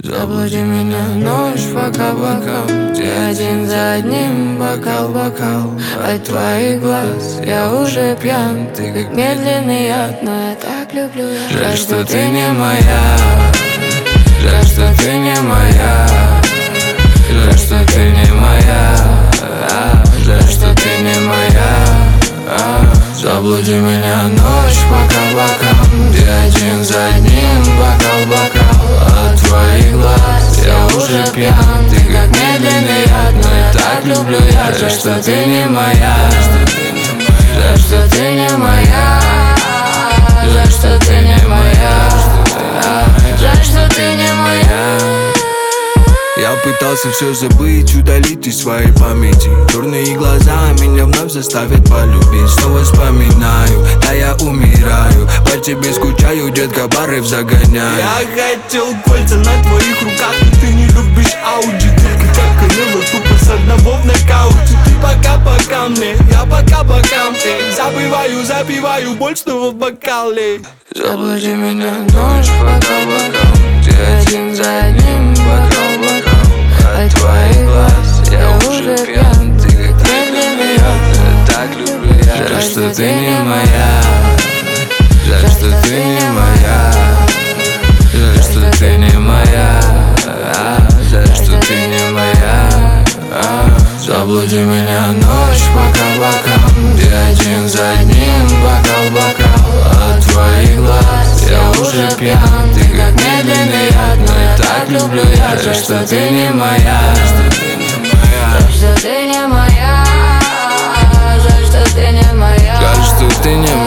Заблуди меня ночь по каблукам, где один за одним бокал, от твоих глаз я уже пьян. Ты как медленный яд, но я так люблю. Жаль, что ты не моя, жаль, что ты не моя, жаль, что ты не моя, жаль, что ты не моя. Заблуди меня ночь по каблукам, где один за одним бокал, от твоих глаз я уже пьян. Ты как медленный яд, но я так люблю. Жаль, что ты не моя, жаль, что ты не моя, жаль, что ты не моя, жаль, что ты не моя. Я пытался все забыть, удалить из своей памяти. Черные глаза меня вновь заставят полюбить. Снова вспоминаю, да я умираю. По тебе скучаю, детка, порыв загоняю. Я хотел кольца на твоих руках, но ты не любишь Ауди. Ты как Канело, тупо с одного в нокауте. Ты пока-пока мне, я пока-пока мне. Запиваю боль снова в бокале. Заблуди меня ночь по каблукам, где один за одним бокал, от твоих глаз я уже пьян. Ты как медленный яд, я так люблю. Жаль, что ты не моя, жаль, что ты не моя, жаль, что ты не моя, жаль, что ты не моя. Заблуди меня ночь по каблукам, где один за одним бокал, от твоих глаз я уже пьян. Ты как медленный яд, но я так люблю. Жаль, что ты не моя, жаль, что ты не моя, жаль, что ты не моя, Жаль, что ты не